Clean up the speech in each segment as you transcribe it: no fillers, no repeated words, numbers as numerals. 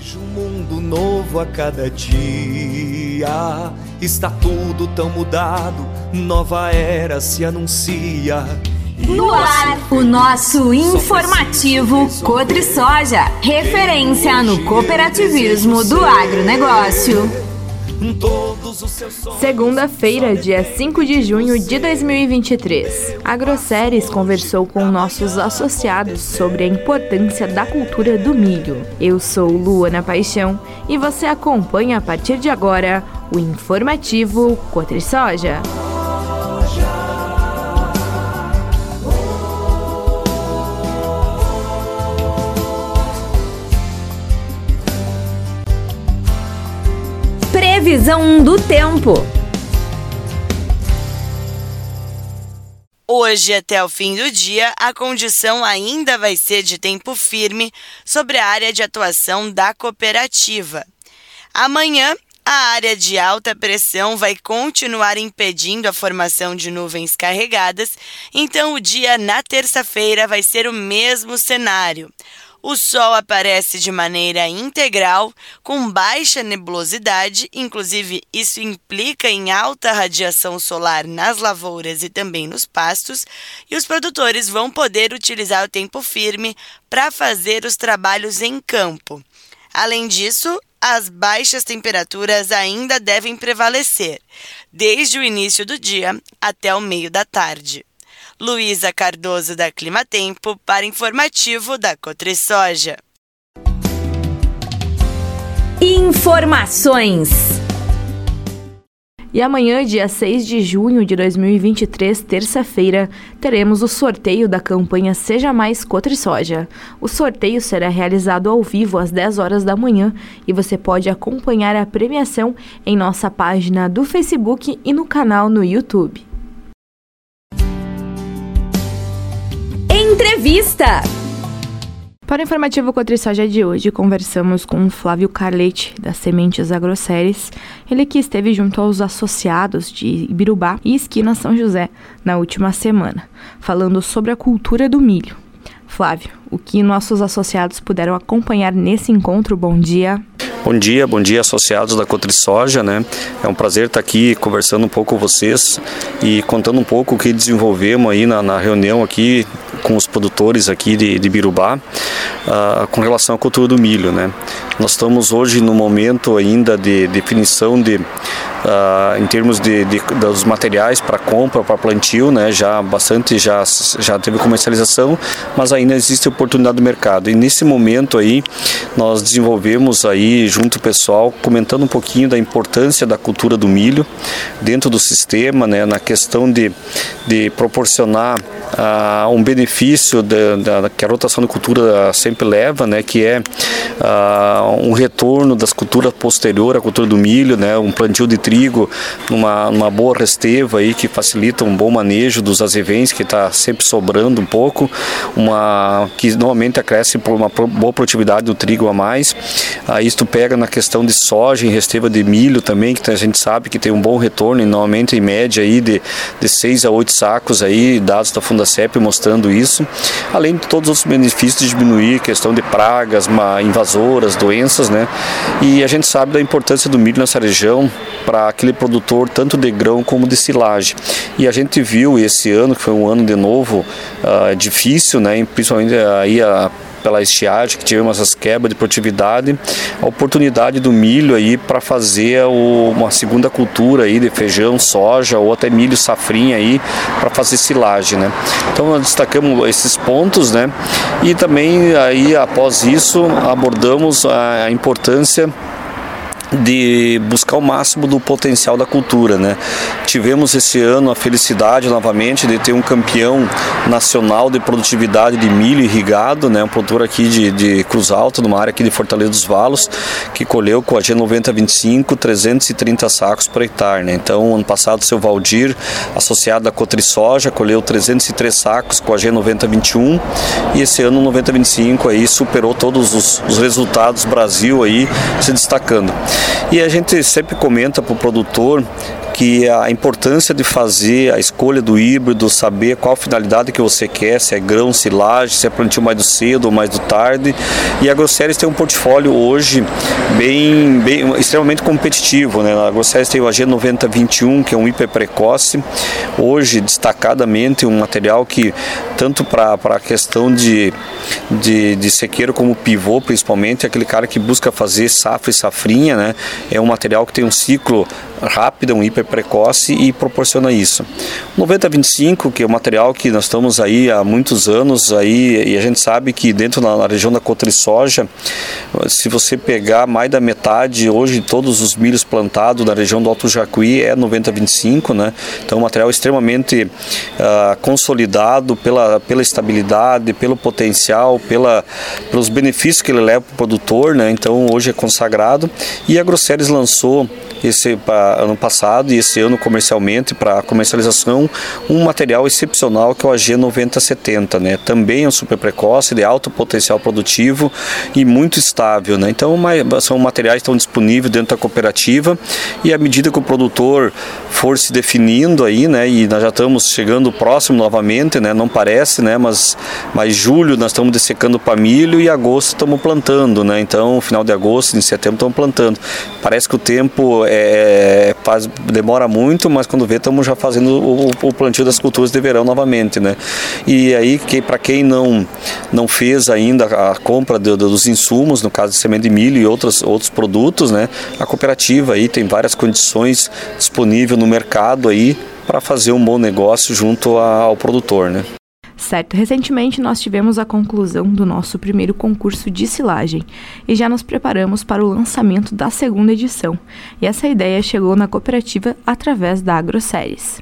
Vejo um mundo novo a cada dia. Está tudo tão mudado, nova era se anuncia. No ar, o nosso informativo Cotrisoja, referência no cooperativismo do agronegócio. Segunda-feira, dia 5 de junho de 2023. A Agroceres conversou com nossos associados sobre a importância da cultura do milho. Eu sou Luana Paixão e você acompanha a partir de agora o informativo Cotrisoja. Previsão do tempo. Hoje, até o fim do dia, a condição ainda vai ser de tempo firme sobre a área de atuação da cooperativa. Amanhã, a área de alta pressão vai continuar impedindo a formação de nuvens carregadas, então o dia na terça-feira vai ser o mesmo cenário. O sol aparece de maneira integral, com baixa nebulosidade, inclusive isso implica em alta radiação solar nas lavouras e também nos pastos, e os produtores vão poder utilizar o tempo firme para fazer os trabalhos em campo. Além disso, as baixas temperaturas ainda devem prevalecer, desde o início do dia até o meio da tarde. Luísa Cardoso, da Climatempo, para informativo da Cotrisoja. Informações. E amanhã, dia 6 de junho de 2023, terça-feira, teremos o sorteio da campanha Seja Mais Cotrisoja. O sorteio será realizado ao vivo às 10 horas da manhã e você pode acompanhar a premiação em nossa página do Facebook e no canal no YouTube. Entrevista. Para o informativo Cotrisoja de hoje, conversamos com o Flávio Carletti, das Sementes Agroceres, ele que esteve junto aos associados de Ibirubá e Esquina São José na última semana, falando sobre a cultura do milho. Flávio, o que nossos associados puderam acompanhar nesse encontro? Bom dia. Bom dia associados da Cotrisoja, né? É um prazer estar aqui conversando um pouco com vocês e contando um pouco o que desenvolvemos aí na reunião aqui com os produtores aqui de Ibirubá com relação à cultura do milho, né? Nós estamos hoje no momento ainda de definição em termos dos materiais para compra, para plantio, né? Já teve comercialização, mas ainda existe oportunidade do mercado. E nesse momento aí nós desenvolvemos aí junto ao pessoal, comentando um pouquinho da importância da cultura do milho dentro do sistema, né? Na questão de proporcionar um benefício que a rotação de cultura sempre leva, né? Que é um retorno das culturas posterior à cultura do milho, né? Um plantio de trigo numa boa resteva aí, que facilita um bom manejo dos azevens, que está sempre sobrando um pouco, que normalmente acresce por uma boa produtividade do trigo a mais. Isto pega na questão de soja em resteva de milho também, que a gente sabe que tem um bom retorno, normalmente em média aí de 6 a 8 sacos aí, dados da Fundacep mostrando isso, além de todos os outros benefícios de diminuir a questão de pragas, invasoras, doenças, né? E a gente sabe da importância do milho nessa região para aquele produtor tanto de grão como de silagem. E a gente viu esse ano, que foi um ano de novo difícil, né? Principalmente aí pela estiagem, que tivemos essas quebras de produtividade, a oportunidade do milho aí para fazer uma segunda cultura aí de feijão, soja ou até milho safrinha aí para fazer silagem, né? Então nós destacamos esses pontos, né? E também aí após isso abordamos a importância de buscar o máximo do potencial da cultura, né? Tivemos esse ano a felicidade novamente de ter um campeão nacional de produtividade de milho irrigado, né? Um produtor aqui de Cruz Alta, numa área aqui de Fortaleza dos Valos, que colheu com a G9025 330 sacos por hectare, né? Então, ano passado, o seu Valdir, associado da Cotrisoja, colheu 303 sacos com a G9021 e esse ano o 9025 aí superou todos os resultados Brasil aí se destacando. E a gente sempre comenta para o produtor que a importância de fazer a escolha do híbrido, saber qual finalidade que você quer, se é grão, silagem, se é plantio mais do cedo ou mais do tarde. E a Agroceres tem um portfólio hoje extremamente competitivo, né? A Agroceres tem o AG 9021, que é um hiper precoce, hoje destacadamente um material que tanto para a questão de sequeiro como pivô, principalmente, aquele cara que busca fazer safra e safrinha, né? É um material que tem um ciclo rápido, um hiper precoce e proporciona isso. O 9025, que é um material que nós estamos aí há muitos anos aí, e a gente sabe que dentro na região da Cotrisoja, se você pegar mais da metade hoje de todos os milhos plantados na região do Alto Jacuí é 9025, né? Então, um material extremamente consolidado pela estabilidade, pelo potencial, pelos benefícios que ele leva para o produtor, né? Então, hoje é consagrado. E a Agroceres lançou ano passado e esse ano comercialmente para comercialização um material excepcional que é o AG 9070, né? Também é um super precoce, de alto potencial produtivo e muito estável, né? Então são materiais que estão disponíveis dentro da cooperativa e à medida que o produtor for se definindo aí, né? E nós já estamos chegando próximo novamente, né? Não parece, né? Mas julho nós estamos dessecando para milho e agosto estamos plantando, né? Então final de agosto, em setembro estamos plantando. Parece que o tempo demora muito, mas quando vê estamos já fazendo o plantio das culturas de verão novamente, né? E aí, para quem não fez ainda a compra dos insumos, no caso de semente de milho e outros produtos, né? A cooperativa aí tem várias condições disponíveis no mercado aí para fazer um bom negócio junto ao produtor, né? Certo, recentemente nós tivemos a conclusão do nosso primeiro concurso de silagem e já nos preparamos para o lançamento da segunda edição. E essa ideia chegou na cooperativa através da Agroceres.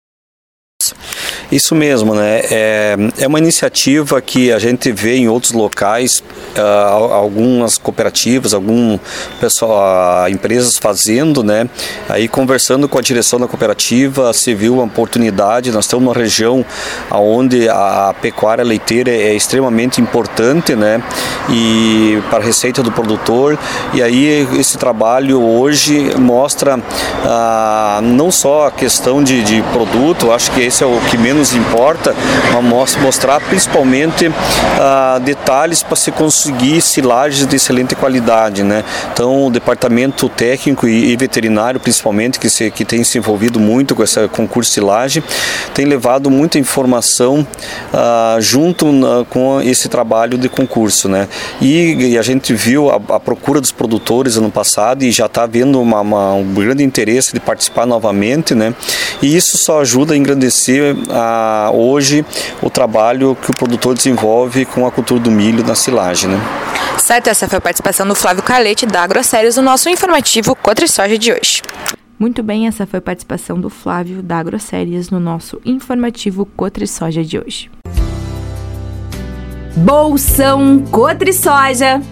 Isso mesmo, né? É uma iniciativa que a gente vê em outros locais, algumas cooperativas, empresas fazendo, né? Aí conversando com a direção da cooperativa, se viu uma oportunidade. Nós estamos numa região onde a pecuária leiteira é extremamente importante, né? E para a receita do produtor. E aí esse trabalho hoje mostra não só a questão de produto, acho que esse é o que menos importa, mas mostrar principalmente detalhes para se conseguir silagens de excelente qualidade, né? Então o departamento técnico e veterinário principalmente, que tem se envolvido muito com esse concurso de silagem, tem levado muita informação junto com esse trabalho de concurso, né? E a gente viu a procura dos produtores ano passado e já está havendo um grande interesse de participar novamente, né? E isso só ajuda a engrandecer hoje o trabalho que o produtor desenvolve com a cultura do milho na silagem, né? Certo, essa foi a participação do Flávio Carletti da Agroceres no nosso informativo Cotrisoja de hoje. Muito bem, essa foi a participação do Flávio da Agroceres no nosso informativo Cotrisoja de hoje. Bolsão Cotrisoja.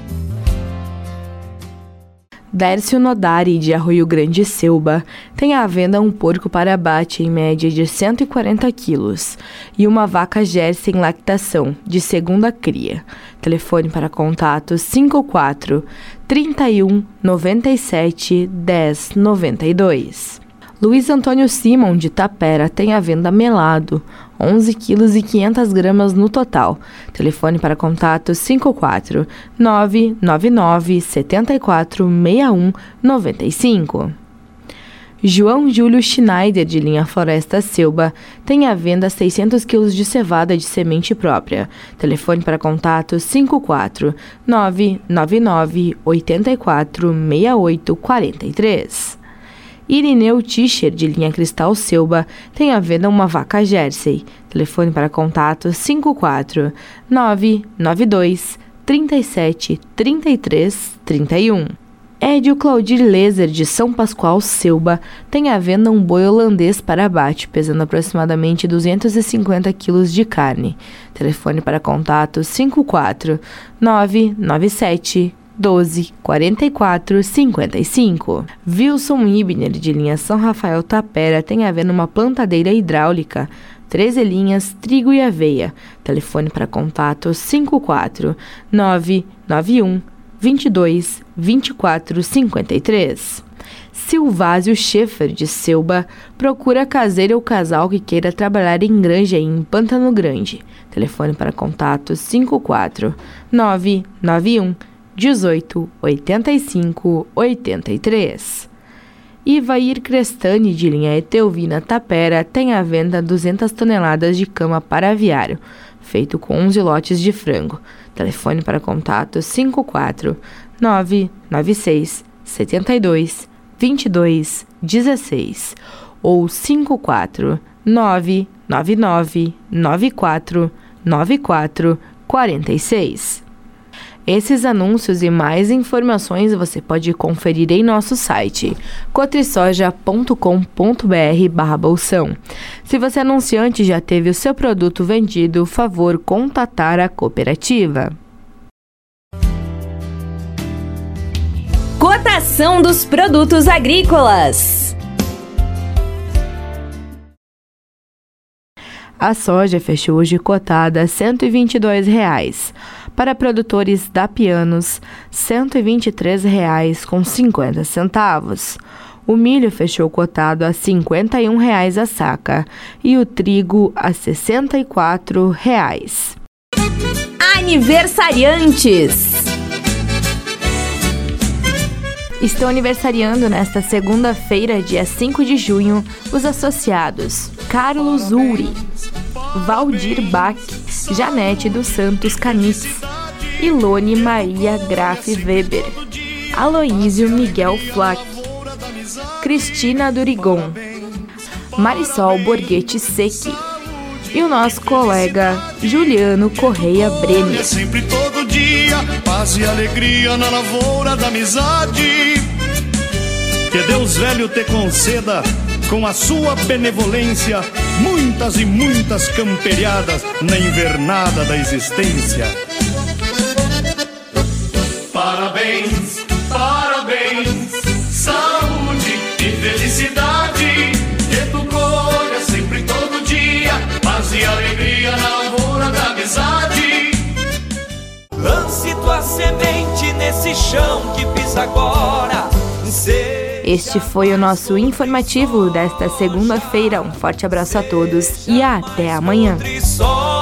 Dércio Nodari, de Arroio Grande, Selba, tem à venda um porco para abate em média de 140 quilos e uma vaca Jersey em lactação, de segunda cria. Telefone para contato 54 31 97 10 92. Luiz Antônio Simon, de Tapera, tem à venda melado, 11 quilos e 500 gramas no total. Telefone para contato 54 999 74 61 95. João Júlio Schneider, de linha Floresta Selba, tem à venda 600 quilos de cevada de semente própria. Telefone para contato 54 999 84 68 43. Irineu Tischer, de linha Cristal Selba, tem à venda uma vaca Jersey. Telefone para contato 54 992 37 33 31. Edio Claudir Leser, de São Pascoal Selba, tem à venda um boi holandês para abate, pesando aproximadamente 250 quilos de carne. Telefone para contato 54 997 12 44 55. Wilson Ibner, de linha São Rafael Tapera, tem à venda uma plantadeira hidráulica, 13 linhas, trigo e aveia. Telefone para contato 54 991 22 24 53. Silvásio Schaeffer, de Selba, procura caseiro ou casal que queira trabalhar em granja em Pantano Grande. Telefone para contato 54 991 18 85 83. Ivair Crestani, de linha Etelvina Tapera, tem à venda 200 toneladas de cama para aviário, feito com 11 lotes de frango. Telefone para contato 54 996 72 22 16 ou 54 999 94 94 46. Esses anúncios e mais informações você pode conferir em nosso site cotrisoja.com.br/bolsão. Se você anunciante já teve o seu produto vendido, favor contatar a cooperativa. Cotação dos produtos agrícolas. A soja fechou hoje cotada a R$ 122,00. Para produtores da Pianos, R$ 123,50. O milho fechou cotado a R$ 51,00 a saca e o trigo a R$ 64,00. Aniversariantes. Estão aniversariando nesta segunda-feira, dia 5 de junho, os associados Carlos Uri, Valdir Bach, Janete dos Santos Canitz, Ilone Maria Graf Weber, Aloísio Miguel Flack, Cristina Durigon, Marisol Borghetti Secchi e o nosso colega Juliano Correia Brenner. Sempre todo dia, paz e alegria na lavoura da amizade. Que Deus velho te conceda, com a sua benevolência, muitas e muitas camperiadas na invernada da existência. Parabéns, parabéns, saúde e felicidade. Que tu colha sempre todo dia, paz e alegria na lavoura da amizade. Lance tua semente nesse chão que pisa agora. Este foi o nosso informativo desta segunda-feira. Um forte abraço a todos e até amanhã.